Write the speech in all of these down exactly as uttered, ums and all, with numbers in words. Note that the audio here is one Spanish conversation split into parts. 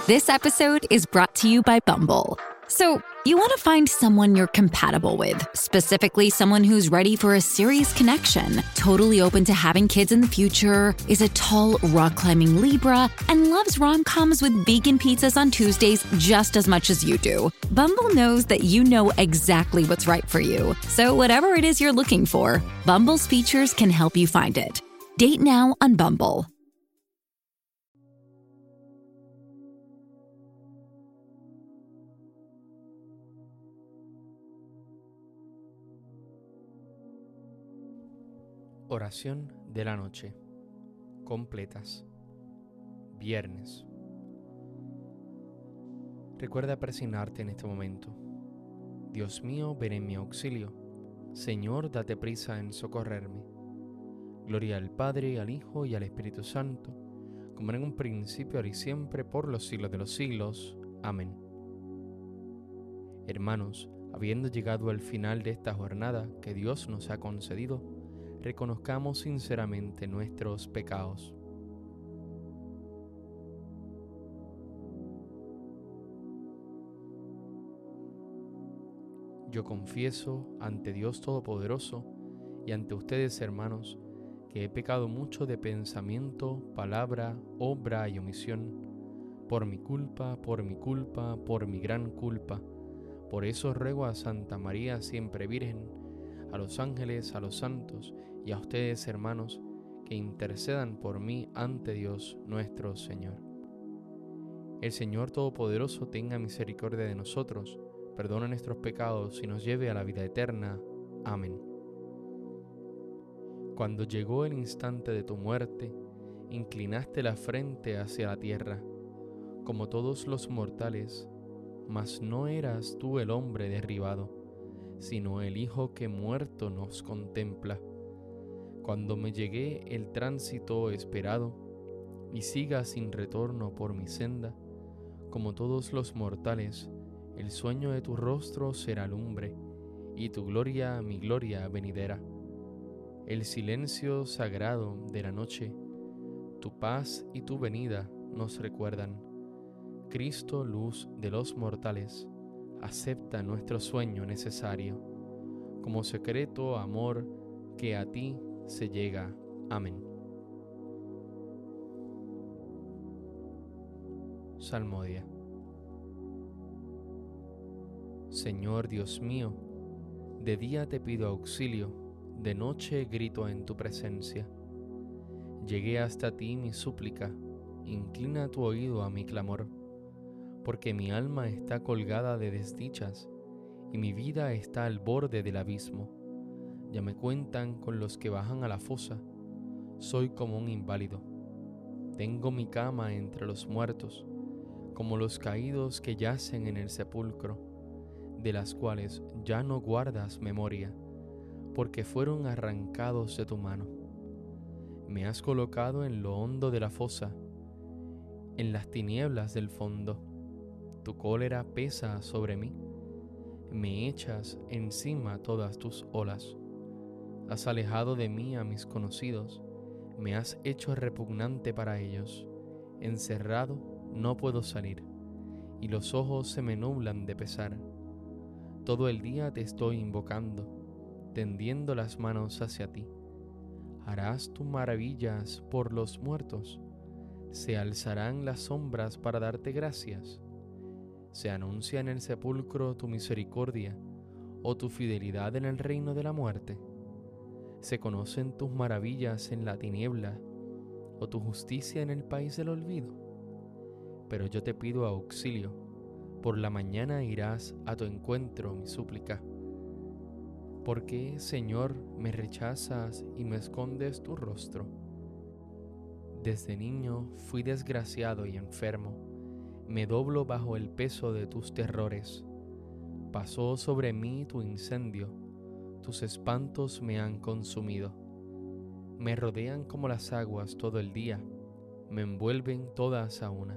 This episode is brought to you by Bumble. So, you want to find someone you're compatible with, specifically someone who's ready for a serious connection, totally open to having kids in the future, is a tall, rock-climbing Libra, and loves rom-coms with vegan pizzas on Tuesdays just as much as you do. Bumble knows that you know exactly what's right for you. So whatever it is you're looking for, Bumble's features can help you find it. Date now on Bumble. Oración de la noche. Completas. Viernes. Recuerda persignarte en este momento. Dios mío, ven en mi auxilio. Señor, date prisa en socorrerme. Gloria al Padre, al Hijo y al Espíritu Santo, como en un principio, ahora y siempre, por los siglos de los siglos. Amén. Hermanos, habiendo llegado al final de esta jornada que Dios nos ha concedido, reconozcamos sinceramente nuestros pecados. Yo confieso ante Dios Todopoderoso y ante ustedes, hermanos, que he pecado mucho de pensamiento, palabra, obra y omisión, por mi culpa, por mi culpa, por mi gran culpa. Por eso ruego a Santa María, siempre Virgen, a los ángeles, a los santos y a ustedes, hermanos, que intercedan por mí ante Dios nuestro Señor. El Señor Todopoderoso tenga misericordia de nosotros, perdone nuestros pecados y nos lleve a la vida eterna. Amén. Cuando llegó el instante de tu muerte, inclinaste la frente hacia la tierra, como todos los mortales, mas no eras tú el hombre derribado, sino el Hijo que muerto nos contempla. Cuando me llegue el tránsito esperado, y siga sin retorno por mi senda, como todos los mortales, el sueño de tu rostro será lumbre, y tu gloria mi gloria venidera. El silencio sagrado de la noche, tu paz y tu venida nos recuerdan. Cristo, luz de los mortales, acepta nuestro sueño necesario, como secreto amor que a ti se llega. Amén. Salmodia. Señor Dios mío, de día te pido auxilio, de noche grito en tu presencia. Llegué hasta ti mi súplica, inclina tu oído a mi clamor, porque mi alma está colgada de desdichas y mi vida está al borde del abismo. Ya me cuentan con los que bajan a la fosa, soy como un inválido. Tengo mi cama entre los muertos, como los caídos que yacen en el sepulcro, de las cuales ya no guardas memoria, porque fueron arrancados de tu mano. Me has colocado en lo hondo de la fosa, en las tinieblas del fondo. Tu cólera pesa sobre mí, me echas encima todas tus olas. Has alejado de mí a mis conocidos, me has hecho repugnante para ellos. Encerrado no puedo salir, y los ojos se me nublan de pesar. Todo el día te estoy invocando, tendiendo las manos hacia ti. ¿Harás tú maravillas por los muertos? ¿Se alzarán las sombras para darte gracias? ¿Se anuncia en el sepulcro tu misericordia o tu fidelidad en el reino de la muerte? ¿Se conocen tus maravillas en la tiniebla o tu justicia en el país del olvido? Pero yo te pido auxilio, por la mañana irás a tu encuentro mi súplica. ¿Por qué, Señor, me rechazas y me escondes tu rostro? Desde niño fui desgraciado y enfermo, me doblo bajo el peso de tus terrores. Pasó sobre mí tu incendio, tus espantos me han consumido. Me rodean como las aguas todo el día, me envuelven todas a una.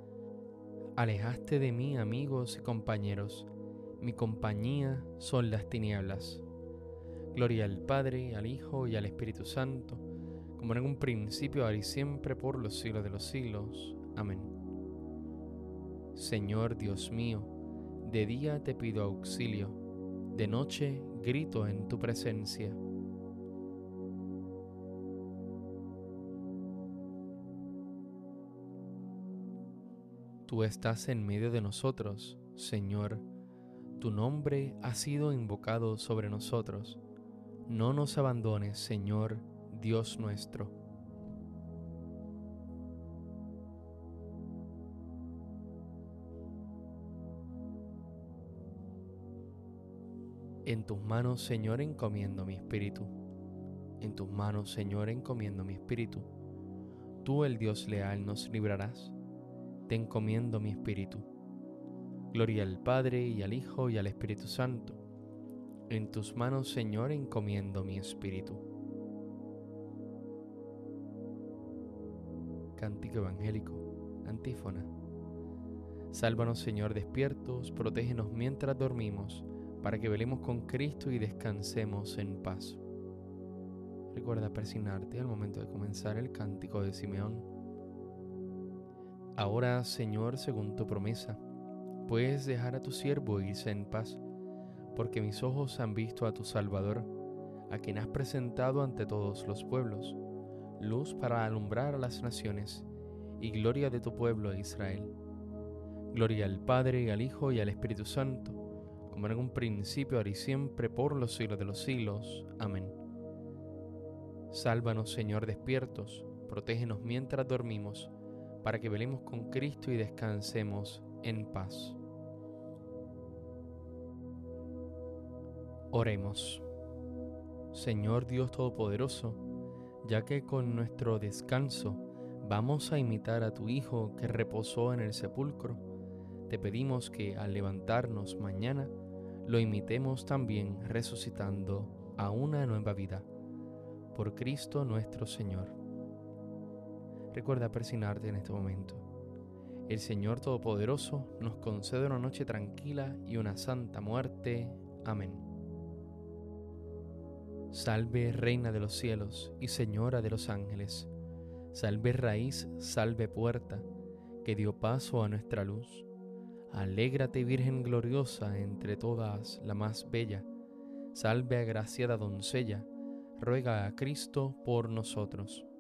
Alejaste de mí amigos y compañeros, mi compañía son las tinieblas. Gloria al Padre, al Hijo y al Espíritu Santo, como en un principio, ahora y siempre, por los siglos de los siglos. Amén. Señor Dios mío, de día te pido auxilio, de noche grito en tu presencia. Tú estás en medio de nosotros, Señor. Tu nombre ha sido invocado sobre nosotros. No nos abandones, Señor, Dios nuestro. En tus manos, Señor, encomiendo mi espíritu. En tus manos, Señor, encomiendo mi espíritu. Tú, el Dios leal, nos librarás. Te encomiendo mi espíritu. Gloria al Padre, y al Hijo, y al Espíritu Santo. En tus manos, Señor, encomiendo mi espíritu. Cántico evangélico, antífona. Sálvanos, Señor, despiertos, protégenos mientras dormimos, para que velemos con Cristo y descansemos en paz. Recuerda persignarte al momento de comenzar el cántico de Simeón. Ahora, Señor, según tu promesa, puedes dejar a tu siervo irse en paz, porque mis ojos han visto a tu Salvador, a quien has presentado ante todos los pueblos, luz para alumbrar a las naciones y gloria de tu pueblo Israel. Gloria al Padre, y al Hijo, y al Espíritu Santo, como en un principio, ahora y siempre, por los siglos de los siglos. Amén. Sálvanos, Señor, despiertos, protégenos mientras dormimos, para que velemos con Cristo y descansemos en paz. Oremos. Señor Dios Todopoderoso, ya que con nuestro descanso vamos a imitar a tu Hijo que reposó en el sepulcro, te pedimos que al levantarnos mañana lo imitemos también resucitando a una nueva vida. Por Cristo nuestro Señor. Recuerda persignarte en este momento. El Señor Todopoderoso nos concede una noche tranquila y una santa muerte. Amén. Salve, Reina de los cielos y Señora de los ángeles. Salve raíz, salve puerta, que dio paso a nuestra luz. Alégrate, Virgen gloriosa, entre todas la más bella. Salve, agraciada doncella, ruega a Cristo por nosotros.